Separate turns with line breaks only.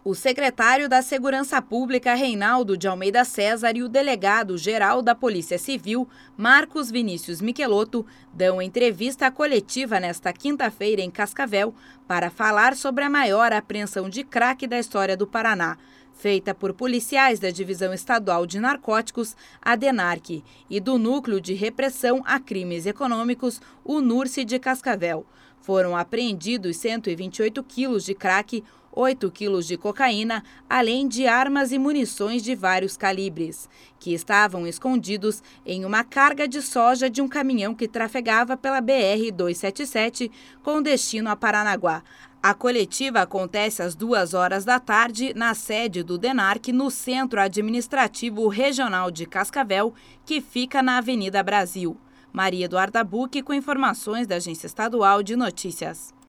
O secretário da Segurança Pública, Reinaldo de Almeida César, e o delegado-geral da Polícia Civil, Marcos Vinícius Michelotto, dão entrevista coletiva nesta quinta-feira em Cascavel para falar sobre a maior apreensão de crack da história do Paraná, feita por policiais da Divisão Estadual de Narcóticos, a DENARC, e do Núcleo de Repressão a Crimes Econômicos, o NURCE de Cascavel. Foram apreendidos 128 quilos de crack, 8 quilos de cocaína, além de armas e munições de vários calibres, que estavam escondidos em uma carga de soja de um caminhão que trafegava pela BR-277 com destino a Paranaguá. A coletiva acontece às 2h da tarde na sede do DENARC, no Centro Administrativo Regional de Cascavel, que fica na Avenida Brasil. Maria Eduarda Buque com informações da Agência Estadual de Notícias.